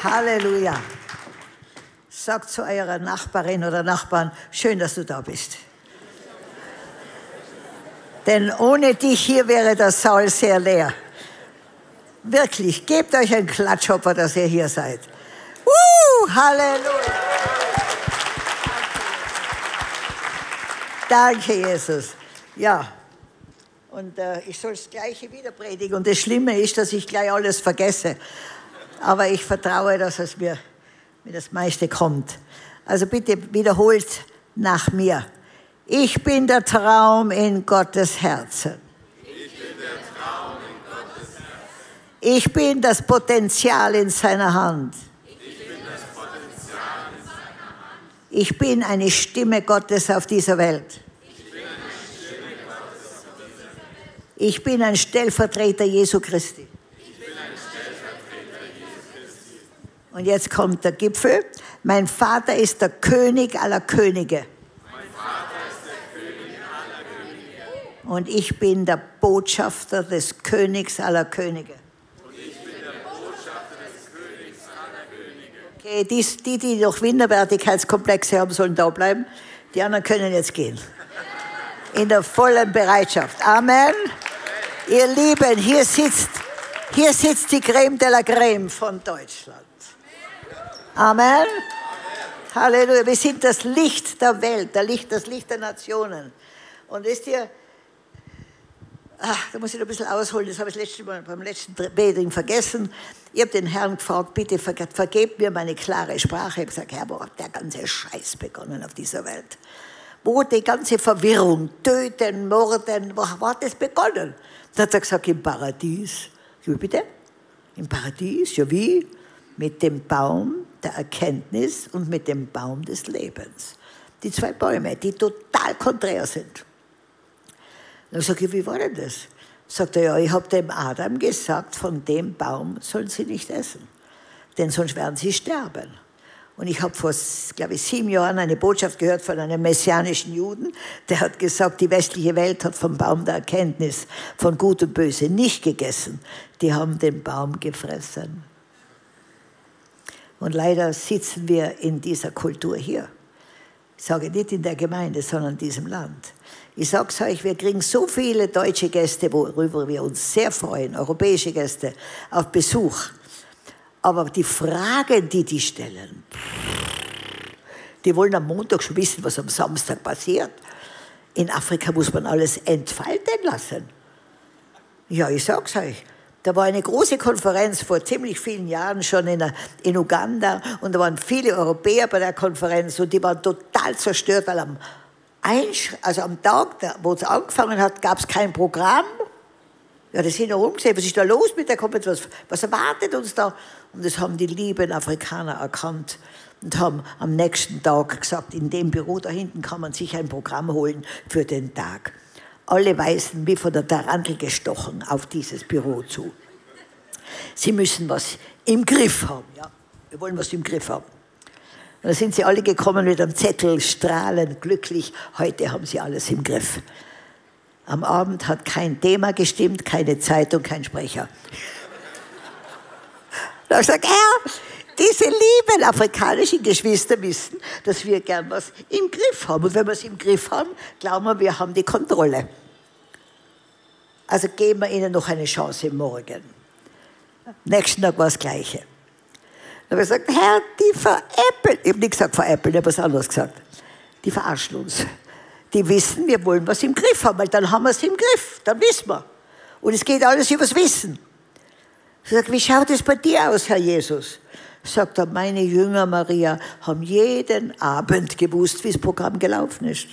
Halleluja. Sagt zu eurer Nachbarin oder Nachbarn, schön, dass du da bist. Denn ohne dich hier wäre der Saal sehr leer. Wirklich, gebt euch einen Klatschhopper, dass ihr hier seid. Halleluja. Danke, Jesus. Ja, und ich soll das Gleiche wieder predigen. Und das Schlimme ist, dass ich gleich alles vergesse. Aber ich vertraue, dass es mir das meiste kommt. Also bitte wiederholt nach mir. Ich bin der Traum in Gottes Herzen. Ich bin der Traum in Gottes Herzen. Ich bin das Potenzial in seiner Hand. Ich bin das Potenzial in seiner Hand. Ich bin eine Stimme Gottes auf dieser Welt. Ich bin eine Stimme Gottes auf dieser Welt. Ich bin ein Stellvertreter Jesu Christi. Ich bin ein Stellvertreter Jesu Christi. Und jetzt kommt der Gipfel. Mein Vater ist der König aller Könige. Und ich bin der Botschafter des Königs aller Könige. Und ich bin der Botschafter des Königs aller Könige. Okay, die noch Minderwertigkeitskomplexe haben, sollen da bleiben. Die anderen können jetzt gehen. In der vollen Bereitschaft. Amen. Ihr Lieben, hier sitzt die Creme de la Creme von Deutschland. Amen. Halleluja. Wir sind das Licht der Welt, das Licht der Nationen. Und wisst ihr, da muss ich noch ein bisschen ausholen, das habe ich beim letzten Predigen vergessen. Ich habe den Herrn gefragt, bitte vergebt mir meine klare Sprache. Ich habe gesagt, Herr, wo hat der ganze Scheiß begonnen auf dieser Welt? Wo die ganze Verwirrung, Töten, Morden, wo hat das begonnen? Dann hat er gesagt, im Paradies. Wie bitte? Im Paradies? Ja, wie? Mit dem Baum der Erkenntnis und mit dem Baum des Lebens. Die zwei Bäume, die total konträr sind. Dann sage ich, wie war denn das? Sagt er, ja, ich habe dem Adam gesagt, von dem Baum sollen sie nicht essen, denn sonst werden sie sterben. Und ich habe vor, glaube ich, 7 Jahren eine Botschaft gehört von einem messianischen Juden, der hat gesagt, die westliche Welt hat vom Baum der Erkenntnis von Gut und Böse nicht gegessen. Die haben den Baum gefressen. Und leider sitzen wir in dieser Kultur hier. Ich sage nicht in der Gemeinde, sondern in diesem Land. Ich sage es euch, wir kriegen so viele deutsche Gäste, worüber wir uns sehr freuen, europäische Gäste, auf Besuch. Aber die Fragen, die stellen, die wollen am Montag schon wissen, was am Samstag passiert. In Afrika muss man alles entfalten lassen. Ja, ich sage es euch. Da war eine große Konferenz vor ziemlich vielen Jahren schon in Uganda und da waren viele Europäer bei der Konferenz und die waren total zerstört, weil am Tag, wo es angefangen hat, gab es kein Programm. Ja, das sind noch umgesehen, was ist da los mit der Konferenz, was erwartet uns da? Und das haben die lieben Afrikaner erkannt und haben am nächsten Tag gesagt, in dem Büro da hinten kann man sich ein Programm holen für den Tag. Alle weisen wie von der Tarantel gestochen auf dieses Büro zu. Sie müssen was im Griff haben. Ja? Wir wollen was im Griff haben. Und da sind sie alle gekommen mit einem Zettel, strahlend, glücklich. Heute haben sie alles im Griff. Am Abend hat kein Thema gestimmt, keine Zeitung, kein Sprecher. Da habe ich gesagt, Herr, diese lieben afrikanischen Geschwister wissen, dass wir gern was im Griff haben. Und wenn wir es im Griff haben, glauben wir haben die Kontrolle. Also geben wir ihnen noch eine Chance morgen. Nächsten Tag war das Gleiche. Dann habe ich gesagt, Herr, die veräppeln. Ich habe nicht gesagt veräppeln, ich habe was anderes gesagt. Die verarschen uns. Die wissen, wir wollen was im Griff haben, weil dann haben wir es im Griff, dann wissen wir. Und es geht alles übers Wissen. Ich sage, wie schaut es bei dir aus, Herr Jesus? Sagt er, meine Jünger, Maria, haben jeden Abend gewusst, wie das Programm gelaufen ist.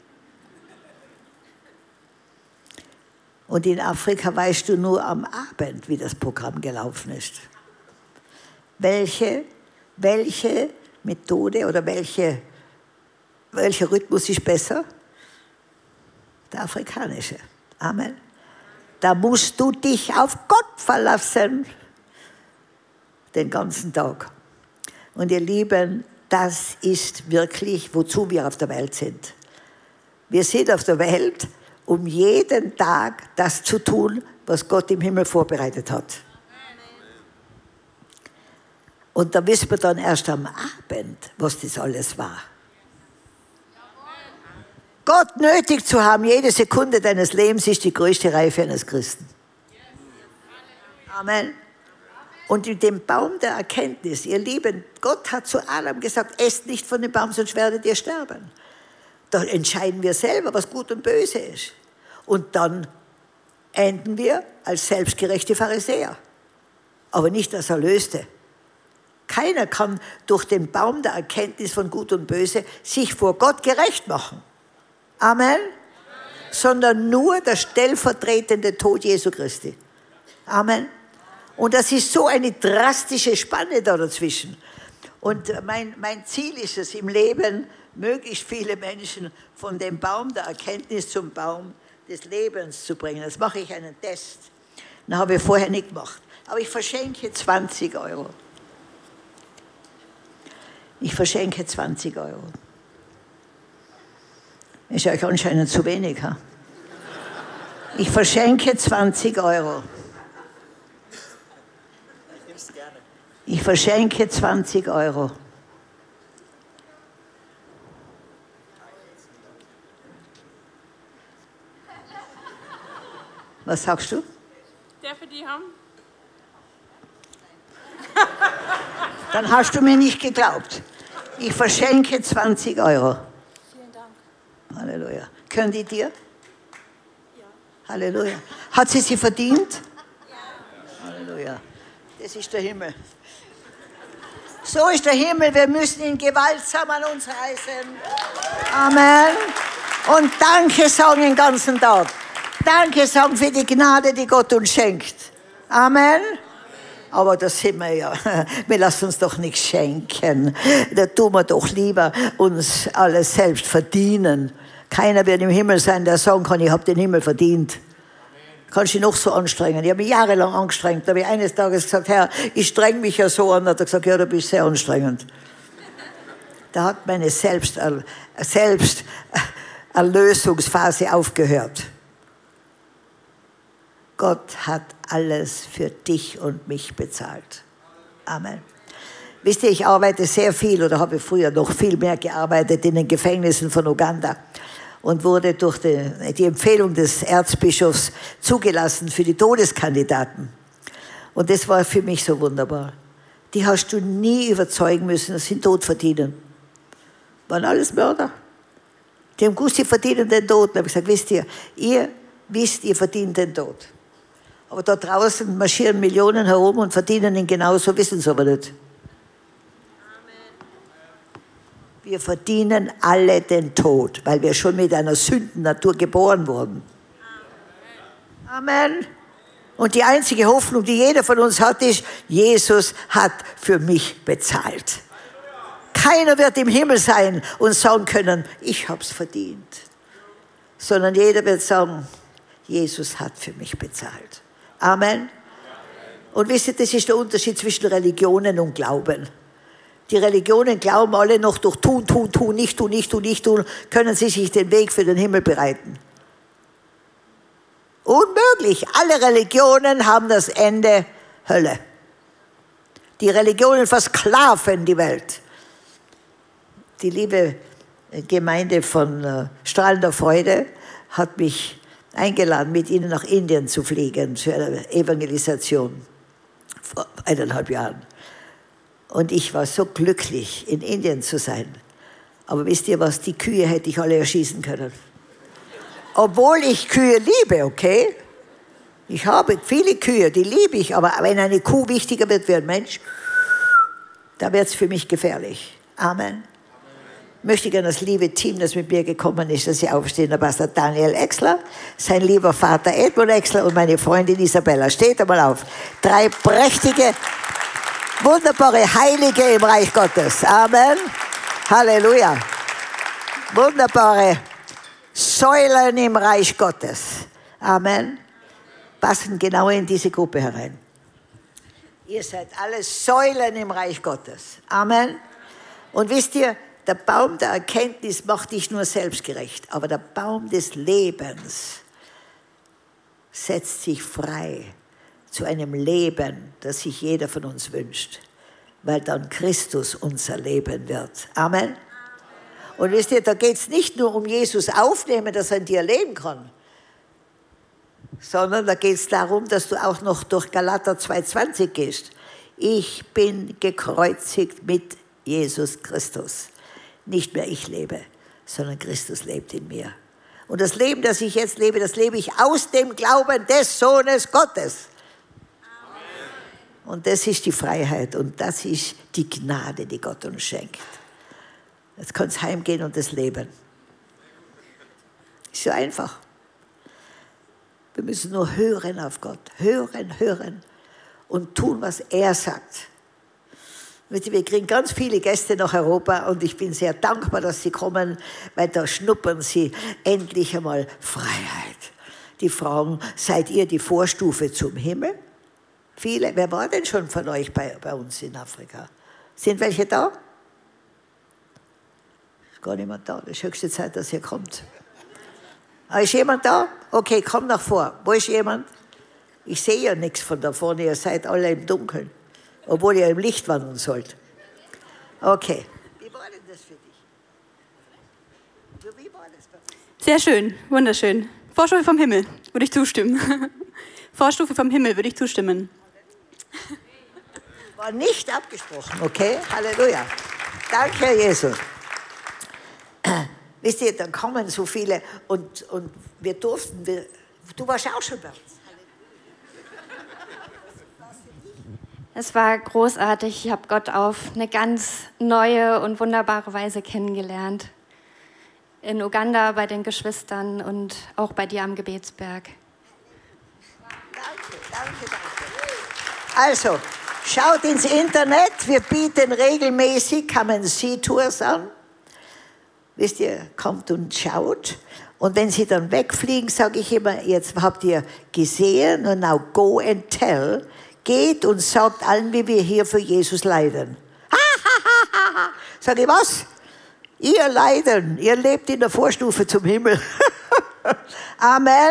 Und in Afrika weißt du nur am Abend, wie das Programm gelaufen ist. Welche Methode oder welcher Rhythmus ist besser? Der afrikanische. Amen. Da musst du dich auf Gott verlassen. Den ganzen Tag. Und ihr Lieben, das ist wirklich, wozu wir auf der Welt sind. Wir sind auf der Welt, um jeden Tag das zu tun, was Gott im Himmel vorbereitet hat. Und da wissen wir dann erst am Abend, was das alles war. Gott nötig zu haben, jede Sekunde deines Lebens ist die größte Reife eines Christen. Amen. Und in dem Baum der Erkenntnis, ihr Lieben, Gott hat zu Adam gesagt, esst nicht von dem Baum, sonst werdet ihr sterben. Da entscheiden wir selber, was gut und böse ist. Und dann enden wir als selbstgerechte Pharisäer, aber nicht als Erlöste. Keiner kann durch den Baum der Erkenntnis von Gut und Böse sich vor Gott gerecht machen. Amen. Sondern nur der stellvertretende Tod Jesu Christi. Amen. Und das ist so eine drastische Spanne da dazwischen. Und mein Ziel ist es im Leben, möglichst viele Menschen von dem Baum der Erkenntnis zum Baum des Lebens zu bringen. Das mache ich einen Test. Den habe ich vorher nicht gemacht. Aber ich verschenke 20 Euro. Ich verschenke 20 Euro. Ist euch anscheinend zu wenig, ha? Ich verschenke 20 Euro. Ich verschenke 20 Euro. Was sagst du? Darf ich die haben? Dann hast du mir nicht geglaubt. Ich verschenke 20 Euro. Vielen Dank. Halleluja. Können die dir? Ja. Halleluja. Hat sie verdient? Ja. Halleluja. Das ist der Himmel. So ist der Himmel. Wir müssen ihn gewaltsam an uns reißen. Amen. Und Danke sagen den ganzen Tag. Danke sagen für die Gnade, die Gott uns schenkt. Amen. Aber das sind wir ja. Wir lassen uns doch nichts schenken. Da tun wir doch lieber uns alles selbst verdienen. Keiner wird im Himmel sein, der sagen kann, ich habe den Himmel verdient. Kannst du dich noch so anstrengen? Ich habe mich jahrelang angestrengt. Da habe ich eines Tages gesagt, Herr, ich streng mich ja so an. Da hat er gesagt, ja, du bist sehr anstrengend. Da hat meine Selbsterlösungsphase aufgehört. Gott hat alles für dich und mich bezahlt. Amen. Wisst ihr, ich arbeite sehr viel oder habe früher noch viel mehr gearbeitet in den Gefängnissen von Uganda und wurde durch die Empfehlung des Erzbischofs zugelassen für die Todeskandidaten. Und das war für mich so wunderbar. Die hast du nie überzeugen müssen, dass sie den Tod verdienen. Waren alles Mörder. Die haben gewusst, sie verdienen den Tod. Da habe ich gesagt, wisst ihr wisst, ihr verdient den Tod. Aber da draußen marschieren Millionen herum und verdienen ihn genauso, wissen sie aber nicht. Wir verdienen alle den Tod, weil wir schon mit einer Sündennatur geboren wurden. Amen. Und die einzige Hoffnung, die jeder von uns hat, ist, Jesus hat für mich bezahlt. Keiner wird im Himmel sein und sagen können, ich habe es verdient. Sondern jeder wird sagen, Jesus hat für mich bezahlt. Amen. Und wisst ihr, das ist der Unterschied zwischen Religionen und Glauben. Die Religionen glauben alle noch durch tun, nicht tun, können sie sich den Weg für den Himmel bereiten. Unmöglich. Alle Religionen haben das Ende Hölle. Die Religionen versklaven die Welt. Die liebe Gemeinde von Strahlender Freude hat mich eingeladen, mit ihnen nach Indien zu fliegen, für eine Evangelisation vor 1,5 Jahren. Und ich war so glücklich, in Indien zu sein. Aber wisst ihr was, die Kühe hätte ich alle erschießen können. Obwohl ich Kühe liebe, okay? Ich habe viele Kühe, die liebe ich, aber wenn eine Kuh wichtiger wird wie ein Mensch, da wird es für mich gefährlich. Amen. Möchte gerne das liebe Team, das mit mir gekommen ist, dass sie aufstehen. Der Pastor Daniel Exler, sein lieber Vater Edmund Exler und meine Freundin Isabella. Steht einmal auf. 3 prächtige, wunderbare Heilige im Reich Gottes. Amen. Halleluja. Wunderbare Säulen im Reich Gottes. Amen. Passen genau in diese Gruppe herein. Ihr seid alle Säulen im Reich Gottes. Amen. Und wisst ihr, der Baum der Erkenntnis macht dich nur selbstgerecht, aber der Baum des Lebens setzt sich frei zu einem Leben, das sich jeder von uns wünscht. weil dann Christus unser Leben wird. Amen. Und wisst ihr, da geht es nicht nur um Jesus aufnehmen, dass er in dir leben kann, sondern da geht es darum, dass du auch noch durch Galater 2,20 gehst. Ich bin gekreuzigt mit Jesus Christus. Nicht mehr ich lebe, sondern Christus lebt in mir. Und das Leben, das ich jetzt lebe, das lebe ich aus dem Glauben des Sohnes Gottes. Amen. Und das ist die Freiheit und das ist die Gnade, die Gott uns schenkt. Jetzt kannst du heimgehen und das leben. Ist so einfach. Wir müssen nur hören auf Gott. Hören und tun, was er sagt. Wir kriegen ganz viele Gäste nach Europa und ich bin sehr dankbar, dass sie kommen, weil da schnuppern sie endlich einmal Freiheit. Die fragen, seid ihr die Vorstufe zum Himmel? Viele. Wer war denn schon von euch bei uns in Afrika? Sind welche da? Ist gar niemand da. Das ist höchste Zeit, dass ihr kommt. Ist jemand da? Okay, komm nach vor. Wo ist jemand? Ich sehe ja nichts von da vorne. Ihr seid alle im Dunkeln. Obwohl ihr im Licht wandern sollt. Okay. Wie war denn das für dich? Wie war das bei dir? Sehr schön, wunderschön. Vorstufe vom Himmel, würde ich zustimmen. Vorstufe vom Himmel, würde ich zustimmen. War nicht abgesprochen, okay? Halleluja. Danke, Herr Jesus. Wisst ihr, dann kommen so viele und wir durften, du warst auch schon bei uns. Es war großartig. Ich habe Gott auf eine ganz neue und wunderbare Weise kennengelernt. In Uganda bei den Geschwistern und auch bei dir am Gebetsberg. Danke. Also, schaut ins Internet. Wir bieten regelmäßig Come-and-See-Tours an. Wisst ihr, kommt und schaut. Und wenn sie dann wegfliegen, sage ich immer, jetzt habt ihr gesehen und now go and tell. Geht und sagt allen, wie wir hier für Jesus leiden. Sag ich, was? Ihr leiden, ihr lebt in der Vorstufe zum Himmel. Amen.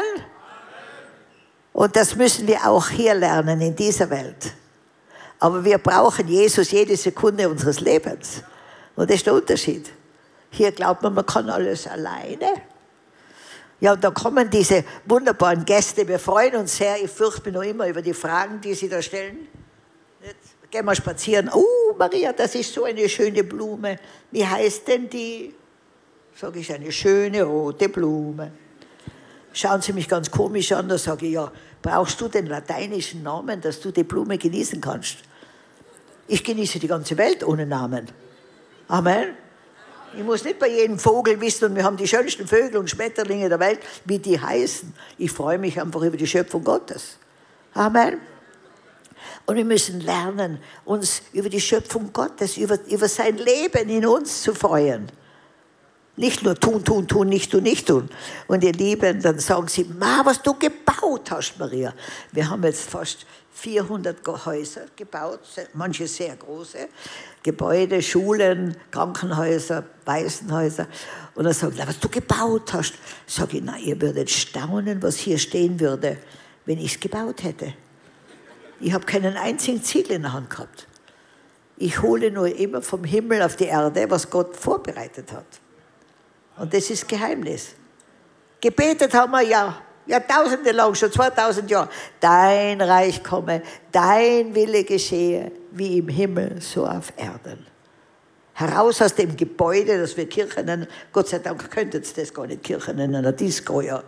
Und das müssen wir auch hier lernen, in dieser Welt. Aber wir brauchen Jesus jede Sekunde unseres Lebens. Und das ist der Unterschied. Hier glaubt man kann alles alleine. Ja, und da kommen diese wunderbaren Gäste. Wir freuen uns sehr. Ich fürchte mich noch immer über die Fragen, die Sie da stellen. Jetzt gehen wir spazieren. Oh, Maria, das ist so eine schöne Blume. Wie heißt denn die? Sage ich, eine schöne rote Blume. Schauen Sie mich ganz komisch an. Da sage ich, ja, brauchst du den lateinischen Namen, dass du die Blume genießen kannst? Ich genieße die ganze Welt ohne Namen. Amen. Ich muss nicht bei jedem Vogel wissen, und wir haben die schönsten Vögel und Schmetterlinge der Welt, wie die heißen. Ich freue mich einfach über die Schöpfung Gottes. Amen. Und wir müssen lernen, uns über die Schöpfung Gottes, über sein Leben in uns zu freuen. Nicht nur tun, nicht tun. Und ihr Lieben, dann sagen sie, was du gebaut hast, Maria. Wir haben jetzt fast 400 Häuser gebaut, manche sehr große, Gebäude, Schulen, Krankenhäuser, Waisenhäuser. Und dann sagen sie, was du gebaut hast. Sag ich, ihr würdet staunen, was hier stehen würde, wenn ich es gebaut hätte. Ich habe keinen einzigen Ziegel in der Hand gehabt. Ich hole nur immer vom Himmel auf die Erde, was Gott vorbereitet hat. Und das ist Geheimnis. Gebetet haben wir Jahrtausende lang, schon 2000 Jahre. Dein Reich komme, dein Wille geschehe, wie im Himmel, so auf Erden. Heraus aus dem Gebäude, das wir Kirche nennen. Gott sei Dank könntet ihr das gar nicht Kirche nennen, eine Disco, ja.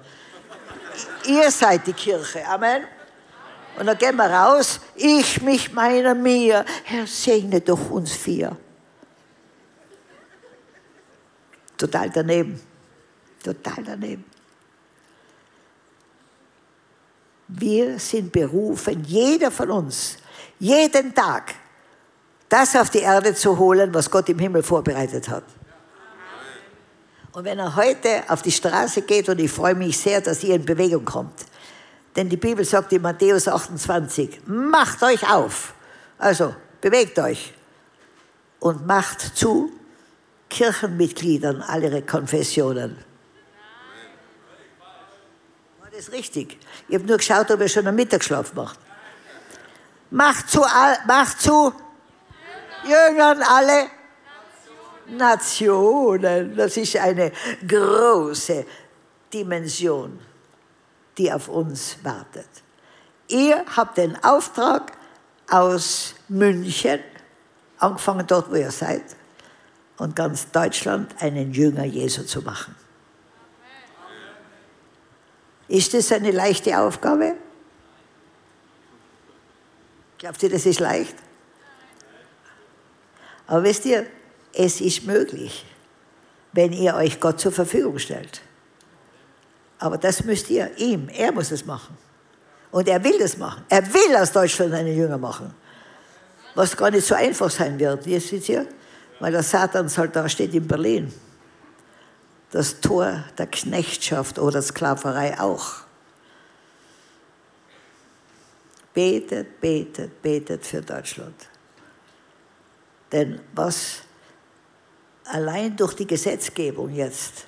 Ihr seid die Kirche, Amen. Und dann gehen wir raus, ich, mich, meiner, mir. Herr, segne doch uns vier. Total daneben. Wir sind berufen, jeder von uns, jeden Tag, das auf die Erde zu holen, was Gott im Himmel vorbereitet hat. Und wenn er heute auf die Straße geht, und ich freue mich sehr, dass ihr in Bewegung kommt, denn die Bibel sagt in Matthäus 28, macht euch auf, also bewegt euch und macht zu Kirchenmitgliedern all ihre Konfessionen. War das richtig? Ich habe nur geschaut, ob ihr schon einen Mittagsschlaf macht. Macht zu Jüngern alle Nationen. Das ist eine große Dimension, die auf uns wartet. Ihr habt den Auftrag aus München, angefangen dort, wo ihr seid, und ganz Deutschland einen Jünger Jesu zu machen. Ist das eine leichte Aufgabe? Glaubt ihr, das ist leicht? Aber wisst ihr, es ist möglich, wenn ihr euch Gott zur Verfügung stellt. Aber das müsst ihr ihm, er muss es machen. Und er will das machen. Er will aus Deutschland einen Jünger machen. Was gar nicht so einfach sein wird, wie seht ihr? Weil der Satanssold da steht in Berlin. Das Tor der Knechtschaft oder Sklaverei auch. Betet, betet, betet für Deutschland. Denn was allein durch die Gesetzgebung jetzt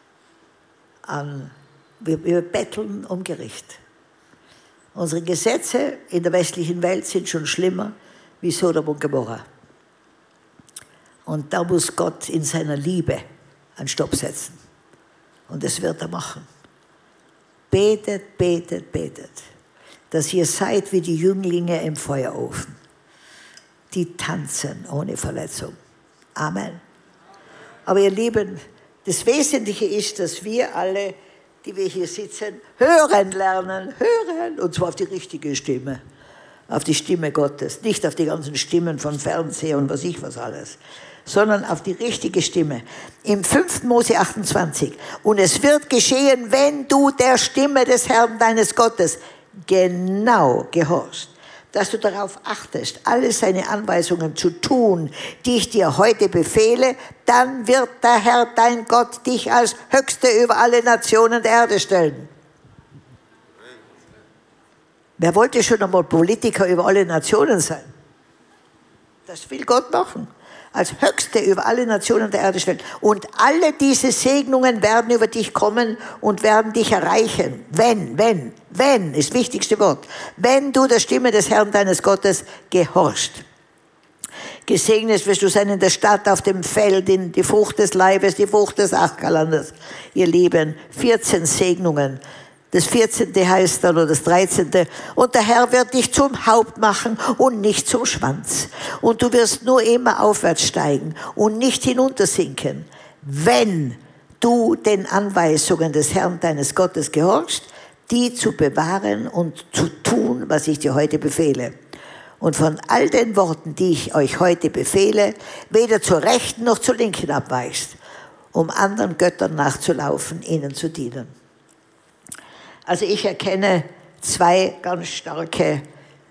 wir betteln um Gericht. Unsere Gesetze in der westlichen Welt sind schon schlimmer wie Sodom und Gomorra. Und da muss Gott in seiner Liebe einen Stopp setzen. Und das wird er machen. Betet, betet, betet, dass ihr seid wie die Jünglinge im Feuerofen, die tanzen ohne Verletzung. Amen. Aber ihr Lieben, das Wesentliche ist, dass wir alle, die wir hier sitzen, hören lernen, hören, und zwar auf die richtige Stimme, auf die Stimme Gottes, nicht auf die ganzen Stimmen von Fernseher und was ich was alles, sondern auf die richtige Stimme. Im 5. Mose 28. Und es wird geschehen, wenn du der Stimme des Herrn deines Gottes genau gehorchst, dass du darauf achtest, alle seine Anweisungen zu tun, die ich dir heute befehle, dann wird der Herr, dein Gott, dich als Höchste über alle Nationen der Erde stellen. Wer wollte schon einmal Politiker über alle Nationen sein? Das will Gott machen. Als Höchste über alle Nationen der Erde stellen. Und alle diese Segnungen werden über dich kommen und werden dich erreichen. Wenn, ist das wichtigste Wort. Wenn du der Stimme des Herrn deines Gottes gehorchst. Gesegnet wirst du sein in der Stadt, auf dem Feld, in die Frucht des Leibes, die Frucht des Ackerlandes. Ihr Lieben, 14 Segnungen. Das 14. heißt dann, oder das 13. Und der Herr wird dich zum Haupt machen und nicht zum Schwanz. Und du wirst nur immer aufwärts steigen und nicht hinuntersinken, wenn du den Anweisungen des Herrn deines Gottes gehorchst, die zu bewahren und zu tun, was ich dir heute befehle. Und von all den Worten, die ich euch heute befehle, weder zur Rechten noch zur Linken abweichst, um anderen Göttern nachzulaufen, ihnen zu dienen. Also ich erkenne zwei ganz starke,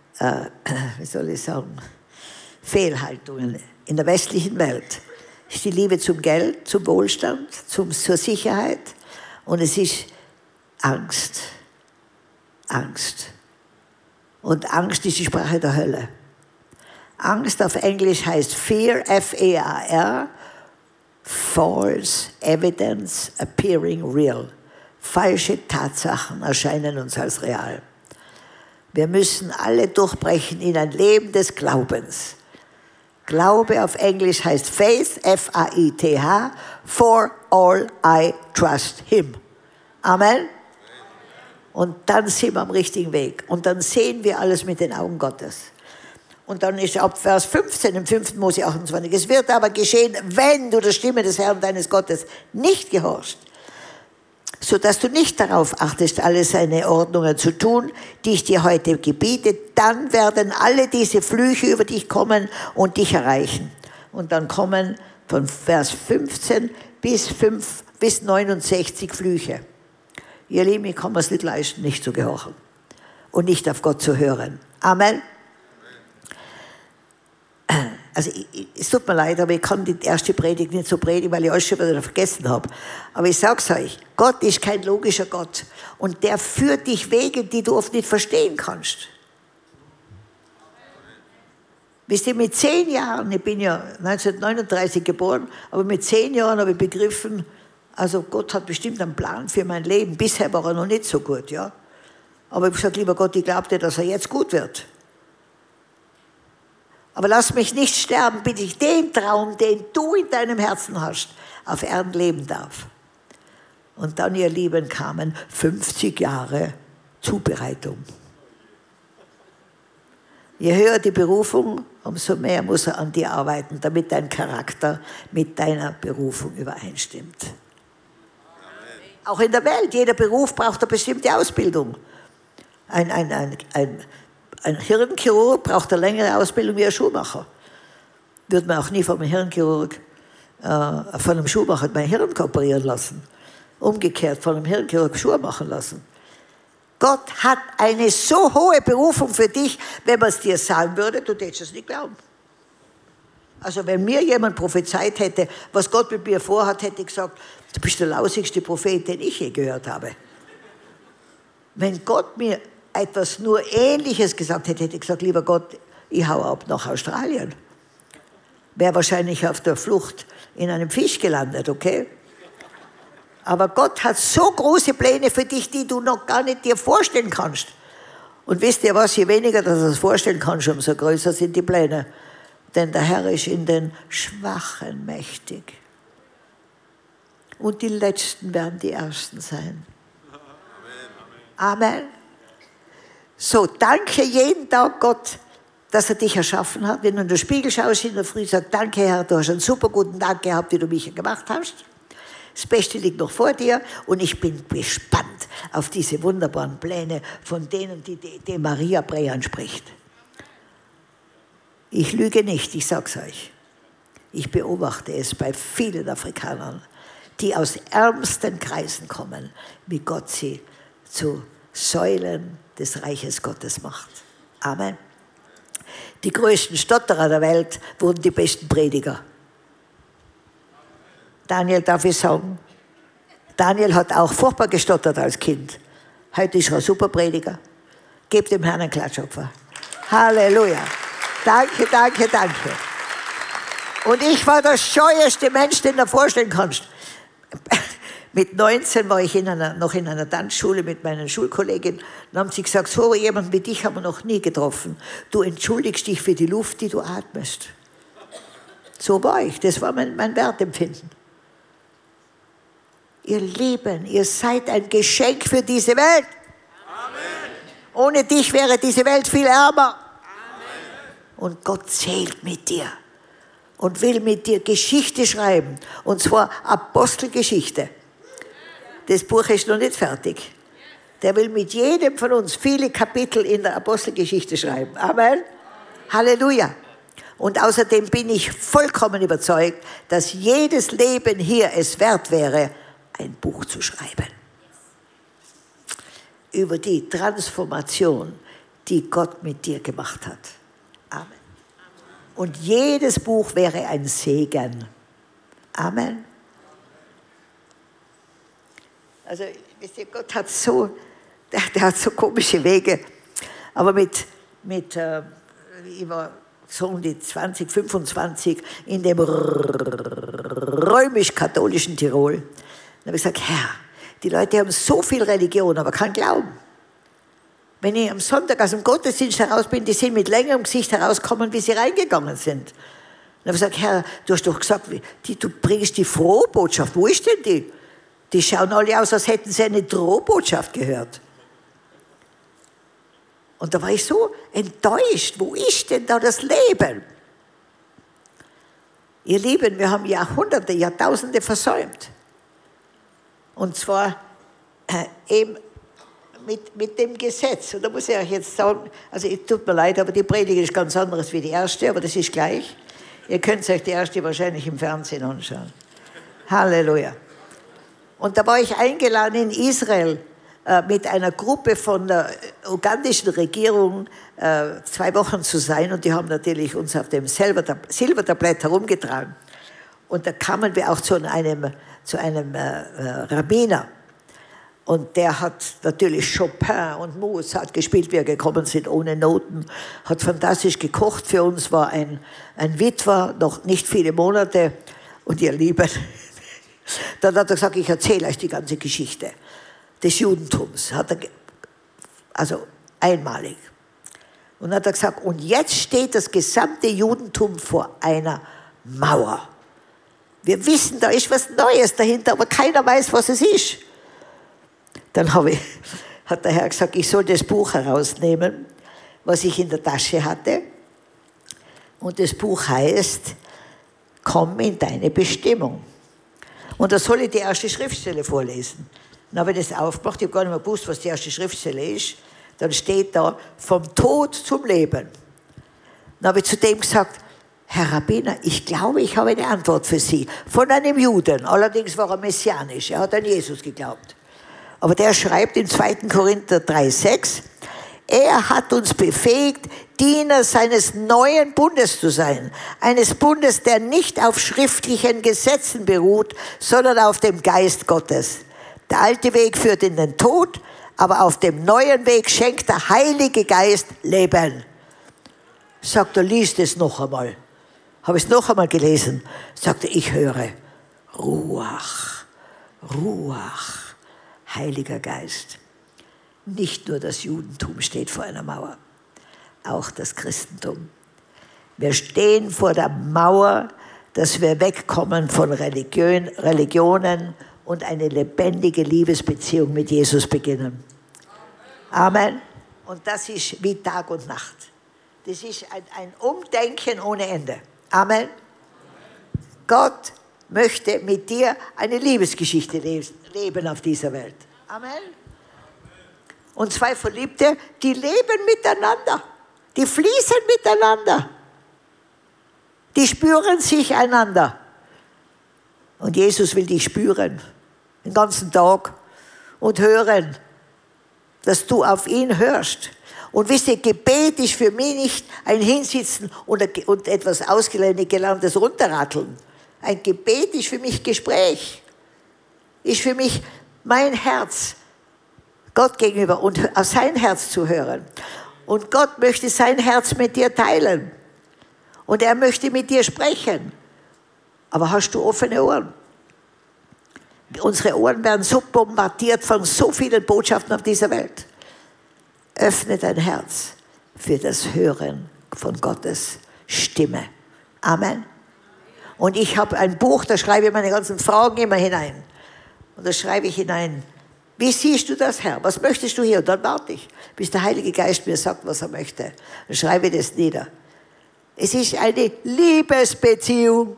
Fehlhaltungen in der westlichen Welt. Es ist die Liebe zum Geld, zum Wohlstand, zur Sicherheit, und es ist Angst. Angst. Und Angst ist die Sprache der Hölle. Angst auf Englisch heißt Fear, F-E-A-R, False Evidence Appearing Real. Falsche Tatsachen erscheinen uns als real. Wir müssen alle durchbrechen in ein Leben des Glaubens. Glaube auf Englisch heißt Faith, F-A-I-T-H, for all I trust him. Amen. Und dann sind wir am richtigen Weg. Und dann sehen wir alles mit den Augen Gottes. Und dann ist ab Vers 15 im 5. Mose 28. Es wird aber geschehen, wenn du der Stimme des Herrn deines Gottes nicht gehorchst, sodass du nicht darauf achtest, alle seine Ordnungen zu tun, die ich dir heute gebiete, dann werden alle diese Flüche über dich kommen und dich erreichen. Und dann kommen von Vers 15 bis 69 Flüche. Ihr Lieben, ich kann mir es nicht leisten, nicht zu gehorchen und nicht auf Gott zu hören. Amen. Also es tut mir leid, aber ich kann die erste Predigt nicht so predigen, weil ich alles schon wieder vergessen habe. Aber ich sage es euch, Gott ist kein logischer Gott. Und der führt dich Wege, die du oft nicht verstehen kannst. Wisst ihr, mit 10 Jahren, ich bin ja 1939 geboren, aber mit 10 Jahren habe ich begriffen, also Gott hat bestimmt einen Plan für mein Leben. Bisher war er noch nicht so gut, ja. Aber ich habe gesagt, lieber Gott, ich glaube dir, dass er jetzt gut wird. Aber lass mich nicht sterben, bitte ich, den Traum, den du in deinem Herzen hast, auf Erden leben darf. Und dann, ihr Lieben, kamen 50 Jahre Zubereitung. Je höher die Berufung, umso mehr muss er an dir arbeiten, damit dein Charakter mit deiner Berufung übereinstimmt. Amen. Auch in der Welt, jeder Beruf braucht eine bestimmte Ausbildung. Ein Hirnchirurg braucht eine längere Ausbildung wie ein Schuhmacher. Würde man auch nie von einem Hirnchirurg, von einem Schuhmacher mein Hirn operieren lassen. Umgekehrt, von einem Hirnchirurg Schuhe machen lassen. Gott hat eine so hohe Berufung für dich, wenn man es dir sagen würde, du tätest es nicht glauben. Also wenn mir jemand prophezeit hätte, was Gott mit mir vorhat, hätte ich gesagt, du bist der lausigste Prophet, den ich je gehört habe. Wenn Gott mir etwas nur Ähnliches gesagt hätte, hätte ich gesagt, lieber Gott, ich hau ab nach Australien. Wäre wahrscheinlich auf der Flucht in einem Fisch gelandet, okay? Aber Gott hat so große Pläne für dich, die du noch gar nicht dir vorstellen kannst. Und wisst ihr was, je weniger du das vorstellen kannst, umso größer sind die Pläne. Denn der Herr ist in den Schwachen mächtig. Und die Letzten werden die Ersten sein. Amen. Amen. So, danke jeden Tag Gott, dass er dich erschaffen hat. Wenn du in den Spiegel schaust in der Früh, sag, danke Herr, du hast einen super guten Tag gehabt, wie du mich gemacht hast. Das Beste liegt noch vor dir und ich bin gespannt auf diese wunderbaren Pläne, von denen die Maria Brehan spricht. Ich lüge nicht, ich sag's euch. Ich beobachte es bei vielen Afrikanern, die aus ärmsten Kreisen kommen, wie Gott sie zu Säulen des Reiches Gottes macht. Amen. Die größten Stotterer der Welt wurden die besten Prediger. Daniel, darf ich sagen? Daniel hat auch furchtbar gestottert als Kind. Heute ist er ein super Prediger. Gebt dem Herrn einen Klatschopfer. Halleluja. Danke, danke, danke. Und ich war der scheueste Mensch, den du dir vorstellen kannst. Mit 19 war ich noch in einer Tanzschule mit meinen Schulkolleginnen. Dann haben sie gesagt, so jemand wie dich haben wir noch nie getroffen. Du entschuldigst dich für die Luft, die du atmest. So war ich. Das war mein Wertempfinden. Ihr Lieben, ihr seid ein Geschenk für diese Welt. Amen. Ohne dich wäre diese Welt viel ärmer. Amen. Und Gott zählt mit dir und will mit dir Geschichte schreiben. Und zwar Apostelgeschichte. Das Buch ist noch nicht fertig. Der will mit jedem von uns viele Kapitel in der Apostelgeschichte schreiben. Amen. Halleluja. Und außerdem bin ich vollkommen überzeugt, dass jedes Leben hier es wert wäre, ein Buch zu schreiben. Über die Transformation, die Gott mit dir gemacht hat. Amen. Und jedes Buch wäre ein Segen. Amen. Also, wisst ihr, Gott hat der hat so komische Wege. Aber ich war so um die 20, 25 in dem römisch-katholischen Tirol. Dann habe ich gesagt, Herr, die Leute haben so viel Religion, aber kein Glauben. Wenn ich am Sonntag aus dem Gottesdienst heraus bin, die sind mit längerem Gesicht herausgekommen, wie sie reingegangen sind. Dann habe ich gesagt, Herr, du hast doch gesagt, du bringst die frohe Botschaft. Wo ist denn die? Die schauen alle aus, als hätten sie eine Drohbotschaft gehört. Und da war ich so enttäuscht. Wo ist denn da das Leben? Ihr Lieben, wir haben Jahrhunderte, Jahrtausende versäumt. Und zwar eben mit dem Gesetz. Und da muss ich euch jetzt sagen, also es tut mir leid, aber die Predigt ist ganz anderes wie die erste, aber das ist gleich. Ihr könnt euch die erste wahrscheinlich im Fernsehen anschauen. Halleluja. Und da war ich eingeladen in Israel mit einer Gruppe von der ugandischen Regierung 2 Wochen zu sein. Und die haben natürlich uns auf dem Silbertablett herumgetragen. Und da kamen wir auch zu einem Rabbiner. Und der hat natürlich Chopin und Mozart gespielt, wie wir gekommen sind, ohne Noten. Hat fantastisch gekocht für uns, war ein Witwer, noch nicht viele Monate. Und ihr Lieben, dann hat er gesagt, ich erzähle euch die ganze Geschichte des Judentums. Also einmalig. Und dann hat er gesagt, und jetzt steht das gesamte Judentum vor einer Mauer. Wir wissen, da ist was Neues dahinter, aber keiner weiß, was es ist. Dann hat der Herr gesagt, ich soll das Buch herausnehmen, was ich in der Tasche hatte. Und das Buch heißt, komm in deine Bestimmung. Und da soll ich die erste Schriftstelle vorlesen. Dann habe ich das aufgemacht, ich habe gar nicht mehr gewusst, was die erste Schriftstelle ist. Dann steht da, vom Tod zum Leben. Dann habe ich zu dem gesagt, Herr Rabbiner, ich glaube, ich habe eine Antwort für Sie. Von einem Juden, allerdings war er messianisch, er hat an Jesus geglaubt. Aber der schreibt in 2. Korinther 3,6, er hat uns befähigt, Diener seines neuen Bundes zu sein. Eines Bundes, der nicht auf schriftlichen Gesetzen beruht, sondern auf dem Geist Gottes. Der alte Weg führt in den Tod, aber auf dem neuen Weg schenkt der Heilige Geist Leben. Sagt er, liest es noch einmal. Habe ich es noch einmal gelesen. Sagt er, ich höre Ruach, Ruach, Heiliger Geist. Nicht nur das Judentum steht vor einer Mauer, auch das Christentum. Wir stehen vor der Mauer, dass wir wegkommen von Religionen und eine lebendige Liebesbeziehung mit Jesus beginnen. Amen. Und das ist wie Tag und Nacht. Das ist ein Umdenken ohne Ende. Amen. Gott möchte mit dir eine Liebesgeschichte leben auf dieser Welt. Amen. Und zwei Verliebte, die leben miteinander. Die fließen miteinander. Die spüren sich einander. Und Jesus will dich spüren, den ganzen Tag, und hören, dass du auf ihn hörst. Und wisst ihr, Gebet ist für mich nicht ein Hinsitzen und etwas Gelerntes runterratteln. Ein Gebet ist für mich Gespräch. Ist für mich mein Herz Gott gegenüber und auf sein Herz zu hören. Und Gott möchte sein Herz mit dir teilen. Und er möchte mit dir sprechen. Aber hast du offene Ohren? Unsere Ohren werden so bombardiert von so vielen Botschaften auf dieser Welt. Öffne dein Herz für das Hören von Gottes Stimme. Amen. Und ich habe ein Buch, da schreibe ich meine ganzen Fragen immer hinein. Und da schreibe ich hinein, wie siehst du das, Herr? Was möchtest du hier? Und dann warte ich, bis der Heilige Geist mir sagt, was er möchte. Dann schreibe ich das nieder. Es ist eine Liebesbeziehung.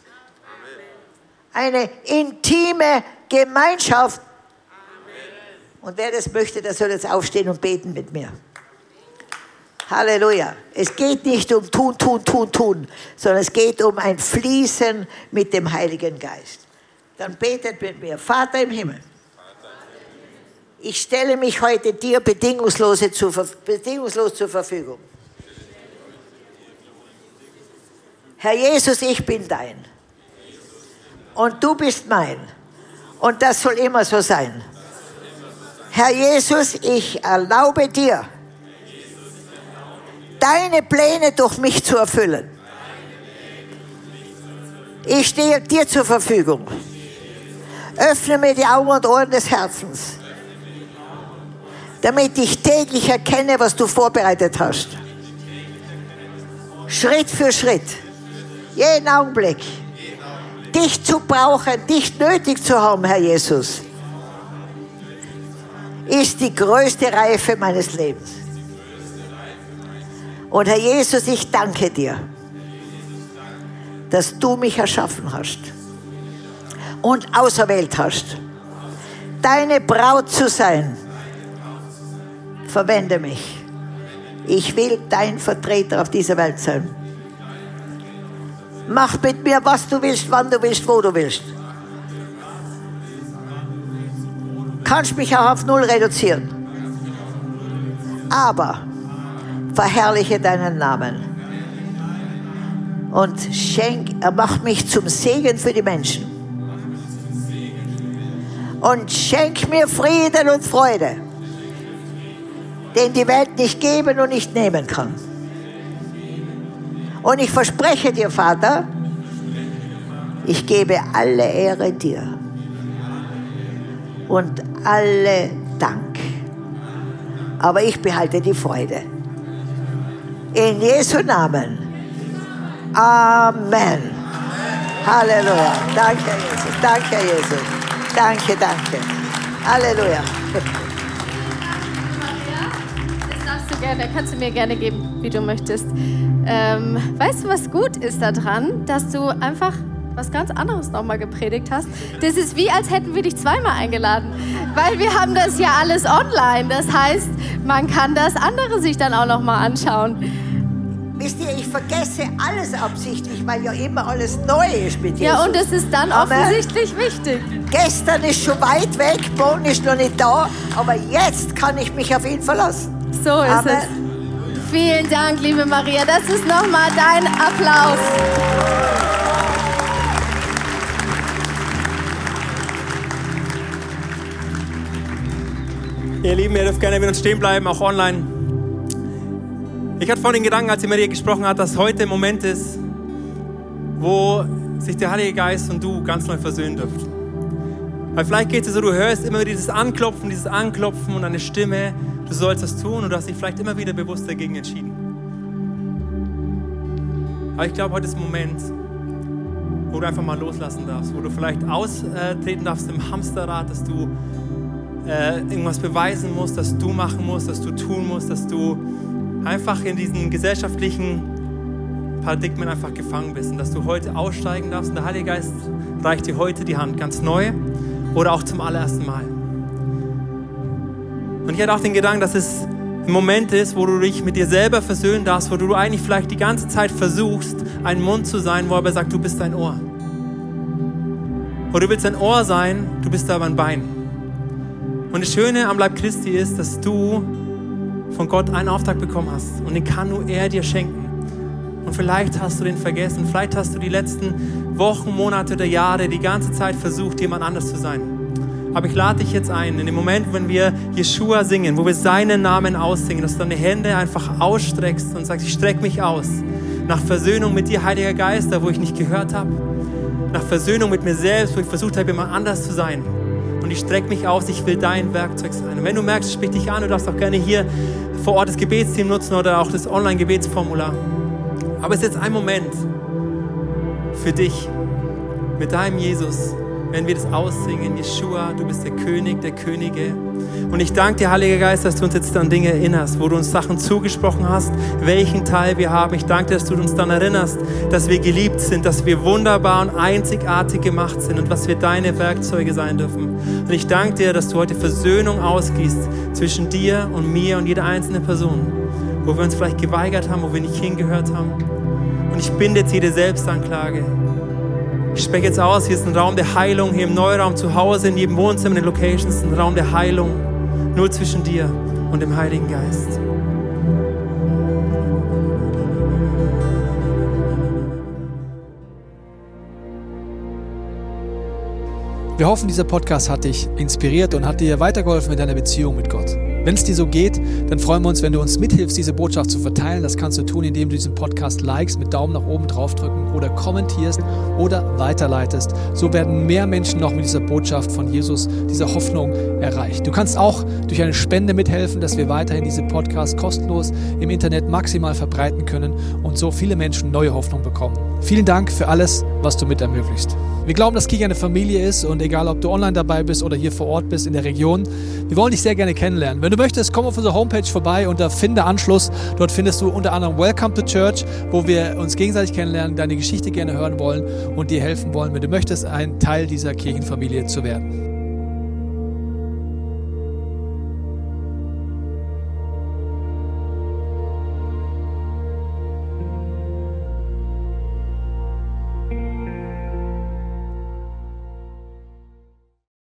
Eine intime Gemeinschaft. Und wer das möchte, der soll jetzt aufstehen und beten mit mir. Halleluja. Es geht nicht um tun, sondern es geht um ein Fließen mit dem Heiligen Geist. Dann betet mit mir. Vater im Himmel, ich stelle mich heute dir bedingungslos zur Verfügung. Herr Jesus, ich bin dein. Und du bist mein. Und das soll immer so sein. Herr Jesus, ich erlaube dir, deine Pläne durch mich zu erfüllen. Ich stehe dir zur Verfügung. Öffne mir die Augen und Ohren des Herzens, damit ich täglich erkenne, was du vorbereitet hast. Schritt für Schritt, jeden Augenblick, dich zu brauchen, dich nötig zu haben, Herr Jesus, ist die größte Reife meines Lebens. Und Herr Jesus, ich danke dir, dass du mich erschaffen hast und auserwählt hast, deine Braut zu sein. Verwende mich. Ich will dein Vertreter auf dieser Welt sein. Mach mit mir, was du willst, wann du willst, wo du willst. Kannst mich auch auf 0 reduzieren. Aber verherrliche deinen Namen. Und mach mich zum Segen für die Menschen. Und schenk mir Frieden und Freude, den die Welt nicht geben und nicht nehmen kann. Und ich verspreche dir, Vater, ich gebe alle Ehre dir und alle Dank. Aber ich behalte die Freude. In Jesu Namen. Amen. Halleluja. Danke, Jesus. Danke, Jesus. Danke, danke. Halleluja. Das darfst du gerne, kannst du mir gerne geben, wie du möchtest. Weißt du, was gut ist daran, dass du einfach was ganz anderes nochmal gepredigt hast? Das ist wie, als hätten wir dich zweimal eingeladen. Weil wir haben das ja alles online. Das heißt, man kann das andere sich dann auch nochmal anschauen. Wisst ihr, ich vergesse alles absichtlich, weil ja immer alles neu ist mit Jesus. Ja, und es ist dann offensichtlich wichtig. Gestern ist schon weit weg, morgen ist noch nicht da, aber jetzt kann ich mich auf ihn verlassen. So ist Amen. es. Vielen Dank, liebe Maria. Das ist nochmal dein Applaus. Ihr Lieben, ihr dürft gerne mit uns stehen bleiben, auch online. Ich hatte vorhin den Gedanken, als die Maria gesprochen hat, dass heute ein Moment ist, wo sich der Heilige Geist und du ganz neu versöhnen dürft. Weil vielleicht geht es dir so, du hörst immer wieder dieses Anklopfen und eine Stimme, du sollst das tun und du hast dich vielleicht immer wieder bewusst dagegen entschieden. Aber ich glaube, heute ist ein Moment, wo du einfach mal loslassen darfst, wo du vielleicht austreten darfst im Hamsterrad, dass du irgendwas beweisen musst, dass du machen musst, dass du tun musst, dass du einfach in diesen gesellschaftlichen Paradigmen einfach gefangen bist und dass du heute aussteigen darfst und der Heilige Geist reicht dir heute die Hand, ganz neu oder auch zum allerersten Mal. Und ich hatte auch den Gedanken, dass es ein Moment ist, wo du dich mit dir selber versöhnen darfst, wo du eigentlich vielleicht die ganze Zeit versuchst, ein Mund zu sein, wo er aber sagt, du bist ein Ohr. Oder du willst ein Ohr sein, du bist aber ein Bein. Und das Schöne am Leib Christi ist, dass du von Gott einen Auftrag bekommen hast und den kann nur er dir schenken. Und vielleicht hast du den vergessen, vielleicht hast du die letzten Wochen, Monate oder Jahre die ganze Zeit versucht, jemand anders zu sein. Aber ich lade dich jetzt ein, in dem Moment, wenn wir Jeschua singen, wo wir seinen Namen aussingen, dass du deine Hände einfach ausstreckst und sagst, ich strecke mich aus nach Versöhnung mit dir, Heiliger Geist, da wo ich nicht gehört habe, nach Versöhnung mit mir selbst, wo ich versucht habe, jemand anders zu sein. Und ich strecke mich aus, ich will dein Werkzeug sein. Und wenn du merkst, es spricht dich an, du darfst auch gerne hier vor Ort das Gebetsteam nutzen oder auch das Online-Gebetsformular. Aber es ist jetzt ein Moment für dich, mit deinem Jesus, wenn wir das aussingen. Jeschua, du bist der König der Könige. Und ich danke dir, Heiliger Geist, dass du uns jetzt an Dinge erinnerst, wo du uns Sachen zugesprochen hast, welchen Teil wir haben. Ich danke dir, dass du uns dann erinnerst, dass wir geliebt sind, dass wir wunderbar und einzigartig gemacht sind und was wir deine Werkzeuge sein dürfen. Und ich danke dir, dass du heute Versöhnung ausgießt zwischen dir und mir und jeder einzelnen Person, wo wir uns vielleicht geweigert haben, wo wir nicht hingehört haben. Und ich binde jetzt jede Selbstanklage. Ich spreche jetzt aus, hier ist ein Raum der Heilung, hier im Neuraum, zu Hause, in jedem Wohnzimmer, in den Locations, ein Raum der Heilung, nur zwischen dir und dem Heiligen Geist. Wir hoffen, dieser Podcast hat dich inspiriert und hat dir weitergeholfen in deiner Beziehung mit Gott. Wenn es dir so geht, dann freuen wir uns, wenn du uns mithilfst, diese Botschaft zu verteilen. Das kannst du tun, indem du diesen Podcast likest, mit Daumen nach oben draufdrücken oder kommentierst oder weiterleitest. So werden mehr Menschen noch mit dieser Botschaft von Jesus, dieser Hoffnung erreicht. Du kannst auch durch eine Spende mithelfen, dass wir weiterhin diese Podcasts kostenlos im Internet maximal verbreiten können und so viele Menschen neue Hoffnung bekommen. Vielen Dank für alles, was du mit ermöglicht. Wir glauben, dass Kirche eine Familie ist und egal, ob du online dabei bist oder hier vor Ort bist in der Region, wir wollen dich sehr gerne kennenlernen. Wenn du möchtest, komm auf unsere Homepage vorbei unter Finde Anschluss. Dort findest du unter anderem Welcome to Church, wo wir uns gegenseitig kennenlernen, deine Geschichte gerne hören wollen und dir helfen wollen, wenn du möchtest, ein Teil dieser Kirchenfamilie zu werden.